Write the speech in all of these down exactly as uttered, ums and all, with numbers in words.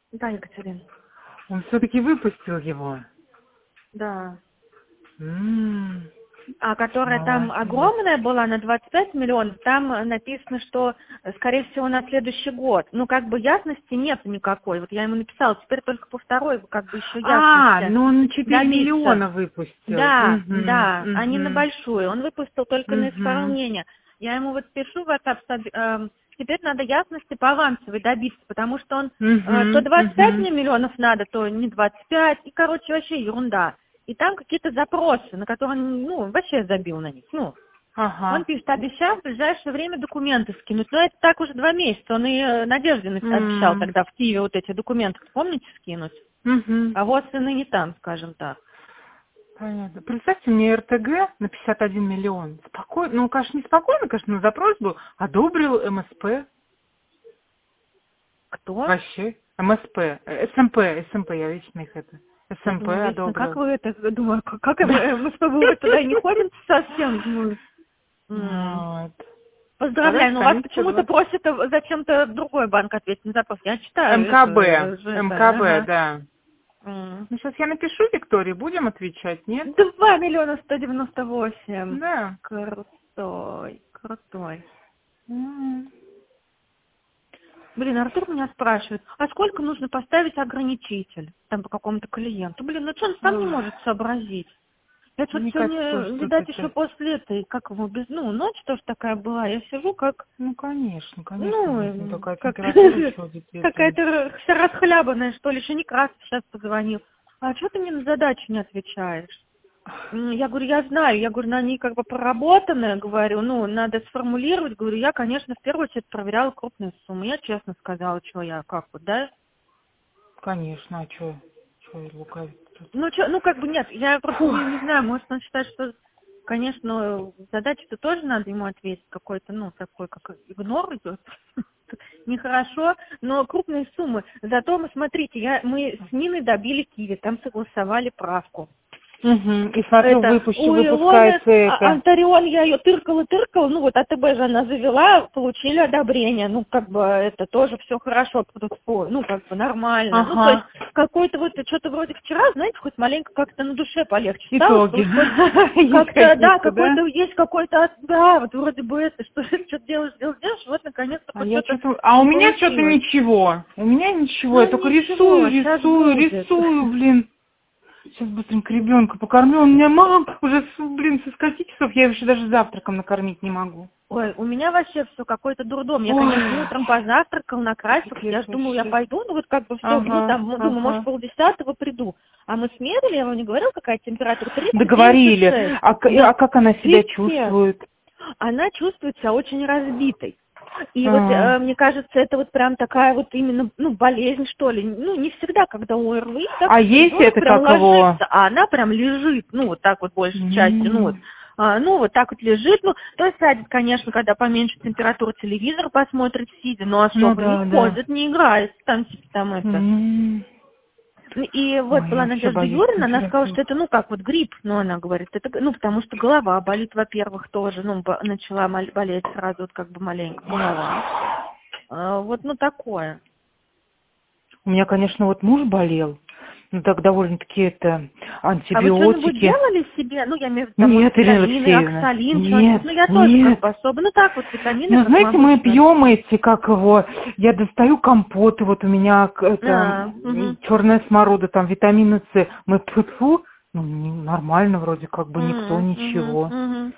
Да, Екатерина. Он все-таки выпустил его. Да. М-м, А которая там молодец. огромная была на двадцать пять миллионов, там написано, что, скорее всего, на следующий год. Ну, как бы ясности нет никакой. Вот я ему написала, теперь только по второй, как бы еще А, ясности ну он на четыре добиться. миллиона выпустил. Да, Мгм, да, а не на мгм, большую. Он выпустил только на мгм, исполнение. Я ему вот пишу в WhatsApp, эм, теперь надо ясности по авансовой добиться, потому что он э, то мгм, двадцать пять мгм. мне миллионов надо, то не двадцать пять, и, короче, вообще ерунда. И там какие-то запросы, на которые он, ну, вообще забил на них. Ну, он Ага. пишет, обещал в ближайшее время документы скинуть. Но это так уже два месяца. Он и э, Надежде на- обещал М, тогда в Киеве вот эти документы, помните, скинуть? мгм. А вот сын и не там, скажем так. Понятно. Представьте мне РТГ на пятьдесят один миллион. Спокойно, ну, конечно, не спокойно, конечно, но запрос был. Одобрил МСП. Кто? Вообще. МСП. э, СМП. СМП, я вечно их это. Я СМП думаю, вечно, как одобрил. вы это, думаю, как, как мы, мы с тобой туда и не ходим совсем. Думаю, м. Вот. Поздравляю, Давайте но вас комиссия почему-то двадцать. просят э, зачем-то другой банк ответить на запрос. Я читаю это МКБ. э, же, это, МКБ, ага. да. М. Ну, сейчас я напишу Виктории, будем отвечать, нет? Два миллиона сто девяносто восемь. Да. Крутой, крутой. М. Блин, Артур меня спрашивает, а сколько нужно поставить ограничитель там по какому-то клиенту? Блин, ну что он сам не Ах, может сообразить? Я что-то Мне кажется, тоже сегодня, что-то видать, еще это... после этой, как его, без, ну, ночь тоже такая была, я сижу как, Ну, конечно, конечно, ну, блин, м, такая как температура еще где-то. какая-то вся расхлябанная, что ли, еще не раз сейчас позвонил. А что ты мне на задачу не отвечаешь? М, Я говорю, я знаю, я говорю, на они как бы проработаны, говорю, ну, надо сформулировать, говорю, я, конечно, в первую очередь проверяла крупные суммы, я честно сказала, что я, как вот, да? Конечно, а что? Что лукавить тут? Ну, чё, ну, как бы нет, я просто Фух. не, не знаю, может, он считает, что, конечно, задачу-то тоже надо ему ответить, какой-то, ну, такой, как игнор идет. Нехорошо, но крупные суммы. Зато мы, смотрите, я, мы с Ниной добили Киви, там согласовали правку. Мгм. И смотрю, Это, выпущу, у Илоны выпускается а- это. Антарион, я ее тыркала-тыркала, ну вот АТБ же она завела, получили одобрение, ну как бы это тоже все хорошо, продуктовое, ну как бы нормально. Ну то есть Ага. какой-то вот, что-то вроде вчера, знаете, хоть маленько как-то на душе полегче стало, что Итоги. вот хоть Есть как-то, да, какие-то, да? какой-то есть какой-то, от- да, вот вроде бы это, что что делаешь, делаешь, делаешь, вот наконец-то А хоть я что-то что-то... А у меня что-то получилось. ничего. У меня ничего. Я Ну только рисую, ничего, сейчас рисую, будет. рисую, блин. Сейчас быстренько ребенка покормлю. Он меня, мам, уже, с- блин, со скольки часов я его еще даже завтраком накормить не могу. Ой, у меня вообще все какой-то дурдом. Я, Ой, конечно, утром позавтракал, накрасилась. пипец Я же думала, я вообще. пойду, ну вот как бы все, ну Ага, там, ну, думаю, может, ага. полдесятого приду. А мы смерили, я вам не говорила, какая температура? тридцать девять и Договорили. шесть. А, к- Да, а как она себя пипец. чувствует? Она чувствует себя очень разбитой. И вот, А, э, мне кажется, это вот прям такая вот именно, ну, болезнь, что ли. Ну, не всегда, когда у ОРВИ, так а что есть ребенок это прям как его? ложится, а она прям лежит, ну, вот так вот большей частью, ну, вот. М, А, ну, вот так вот лежит, ну, то есть сядет, конечно, когда поменьше температура, телевизор посмотрит, сидя, но Ну особо не да, да. ходит, не играет, там, типа, там это. М. И вот Ой, была я все Надежда боюсь Юрьевна, она сказала, температуры. что это, ну, как вот грипп, ну, она говорит, это, ну, потому что голова болит, во-первых, тоже, ну, бо- начала мол- болеть сразу, вот как бы маленько голова. А, вот, ну, такое. У меня, конечно, вот муж болел. Ну, так довольно-таки это А вы что-нибудь антибиотики. делали себе? Ну, я имею в виду, там, может, Нет, Ирина витамины, Алексеевна, оксалин, что-нибудь. нет, Ну, я тоже как нет. бы особо, ну, так вот, витамины, Но как знаете, могу мы что-то. пьем эти, как его, я достаю компоты, вот у меня к- это А, угу, черная смородина, там витамины С. Мы тьфу-тьфу, ну, не- нормально вроде, как бы никто, угу, ничего. угу.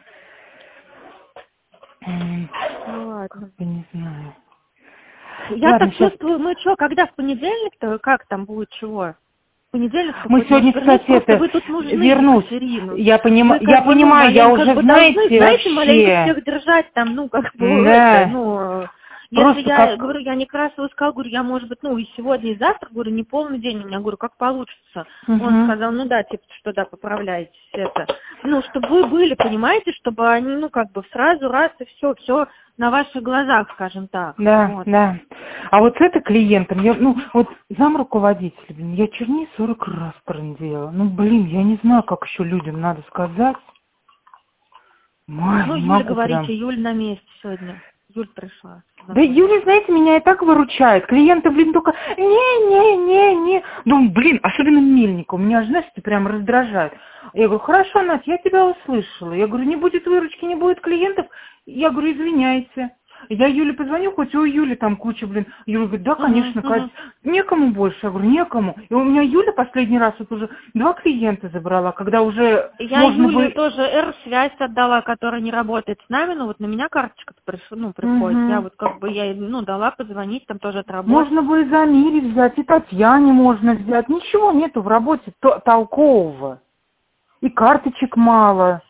М, Ну, Как ладно. бы не знаю. Я Ладно, так сейчас. чувствую, мы что, когда в понедельник-то, как там будет, чего? В понедельник Мы какой-то, может, сегодня, вернусь, кстати, просто это вы тут нужны, вернусь. Екатерину. Я понимаю, Мы я как бы, ну, понимаю, я маленько, как уже, бы должны, знаете, знаете, маленько вообще, всех держать там, ну, как бы, это, да, ну, если просто я, как, говорю, я Некрасову сказала, говорю, я, может быть, ну, и сегодня, и завтра, говорю, не полный день у меня, говорю, как получится. Он угу. сказал, ну, да, типа, что, да, поправляйтесь, это. Ну, чтобы вы были, понимаете, чтобы они, ну, как бы, сразу раз и все, все на ваших глазах, скажем так, Да, вот. да. А вот с этой клиентом, я, ну, вот зам руководителя, блин, я черни сорок раз трындела. Ну, блин, я не знаю, как еще людям надо сказать. Ой, Ну, не Юля, могу говорите, прям. Юля на месте сегодня. Юль пришла. Да Юля, знаете, меня и так выручает. Клиенты, блин, только не-не-не-не. Ну, блин, особенно Мельников. Меня, знаешь, это прям раздражает. Я говорю, хорошо, Надь, я тебя услышала. Я говорю, не будет выручки, не будет клиентов. Я говорю, извиняйте. Я Юле позвоню, хоть у Юли там куча, блин. Юля говорит, да, конечно, Uh-huh, Катя, uh-huh. некому больше. Я говорю, некому. И у меня Юля последний раз вот уже два клиента забрала, когда уже Я можно Юле бы... тоже Р-связь отдала, которая не работает с нами, но вот на меня карточка приш... ну, приходит. Угу. Я вот как бы я ей, ну, дала позвонить, там тоже отработать. Можно бы и за Мире взять, и Татьяне можно взять. Ничего нету в работе то- толкового. И карточек мало.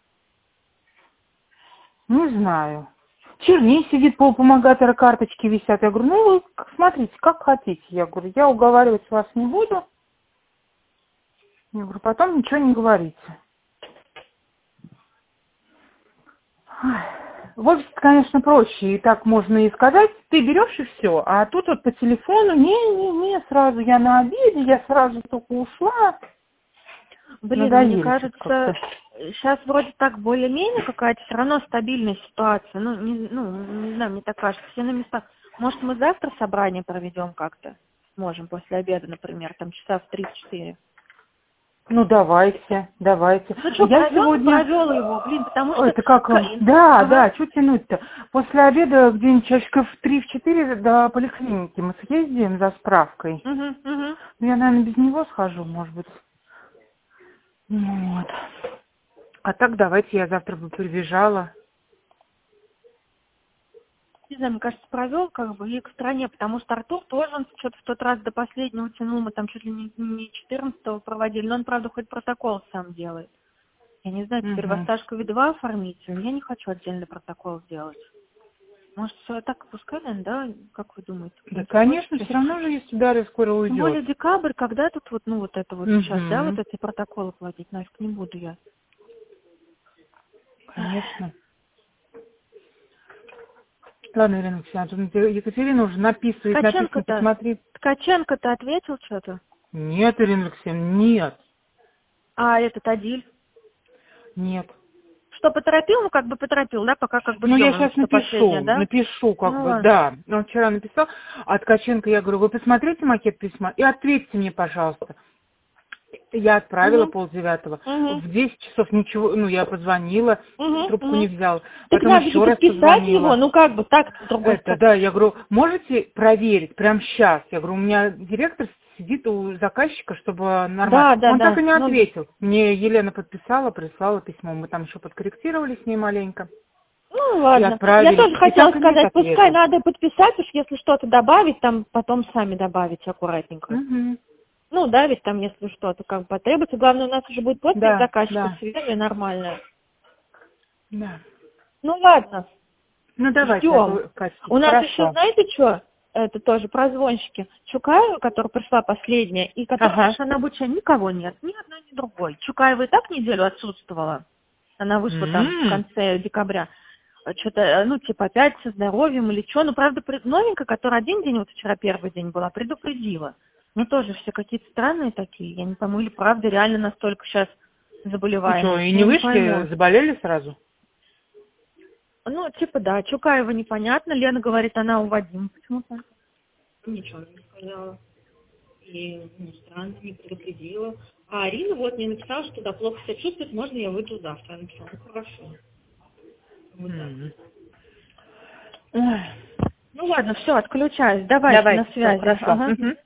Не знаю. Черней сидит, полупомогатора, карточки висят. Я говорю, ну, вы смотрите, как хотите. Я говорю, я уговаривать вас не буду. Я говорю, потом ничего не говорите. В офисе, конечно, проще. И так можно и сказать, ты берешь и все. А тут вот по телефону, не-не-не, сразу я на обеде, я сразу только ушла. Блин, Надоели мне что-то кажется, как-то. сейчас вроде так более-менее какая-то все равно стабильная ситуация. Ну, не, ну, не знаю, мне так кажется, все на местах. Может, мы завтра собрание проведем как-то? Сможем, после обеда, например, там часа в три-четыре. Ну, давайте, давайте. Ну что, Я провел, сегодня... провел его, блин, потому что... Ой, это как вам? Ка- Да, Ага. да, что тянуть-то? После обеда где-нибудь часиков в три-четыре до поликлиники мы съездим за справкой. Угу, угу. Ну, я, наверное, без него схожу, может быть. Ну, вот. А так давайте я завтра бы прибежала. Не знаю, мне кажется, провел как бы и к стране, потому что Артур тоже, он что-то в тот раз до последнего тянул, мы там чуть ли не, не четырнадцатого проводили, но он, правда, хоть протокол сам делает. Я не знаю, теперь Угу. в Осташкове два оформить, но я не хочу отдельный протокол делать. Может, все так пускай, наверное, да? Как вы думаете? в Да, принципе, конечно, хочется? все равно же, если Дарья скоро Тем более уйдет. декабрь, когда тут вот, ну, вот это вот сейчас, да, вот Угу. эти протоколы платить, нафиг не буду я. Конечно. Ладно, Ирина Алексеевна, тут Екатерина уже написывает, написано, Ткаченко-то, посмотри. Ткаченко-то ответил что-то? Нет, Ирина Алексеевна, нет, А этот Адиль? нет. Что, поторопил? Ну, как бы поторопил, да, пока как бы Ну, я ждем, сейчас что последнее, напишу, да? напишу, как Ну, бы, ладно. да. Он вчера написал, а Ткаченко, я говорю, вы посмотрите макет письма и ответьте мне, пожалуйста. Я отправила Угу. полдевятого. Угу. В десять часов ничего, ну, я позвонила, Угу. трубку Угу. не взял. Так Потом надо же еще раз подписать его, позвонила. ну, как бы так, с другой Это, стороны. да, я говорю, можете проверить прямо сейчас? Я говорю, у меня директор сидит у заказчика, чтобы нормально. Да, да, Он так да. и не Ну, ответил. Мне Елена подписала, прислала письмо. Мы там еще подкорректировали с ней маленько. ну, И ладно. Я отправили. тоже И хотела так и нет сказать, ответа. пускай надо подписать, уж если что-то добавить, там потом сами добавить аккуратненько. Угу. Ну, да, ведь там, если что-то как бы потребуется. Главное, у нас уже будет подпись Да, заказчика да, свежая, нормальная. да. Ну, ладно, Ну, давайте, а ждем. то, Катя, У нас еще, хорошо. знаете что? Это тоже прозвонщики. Чукаева, которая пришла последняя, и которая Ага. пришла на обучение, никого нет. Ни одной, ни другой. Чукаева и так неделю отсутствовала. Она вышла там в М. конце декабря. Что-то, ну, типа, опять со здоровьем или что. Ну, правда, пред- новенькая, которая один день, вот вчера первый день была, предупредила. Ну, тоже все какие-то странные такие. Я не пойму, или правда реально настолько сейчас Ну заболеваемость. что, и Я не не пойму. вышли, заболели сразу? Ну, типа, да, Чукаева непонятно. Лена говорит, она у Вадима почему-то. Ничего не сказала. И, ну, странно, не предупредила. А Арина вот мне написала, что да, плохо себя чувствует, можно я выйду завтра. Я написала, ну, хорошо. Вот так. М. Ой. Ну, ладно, все, отключаюсь. Давайте, Давай, на всё, связи. хорошо. Ага. Мгм.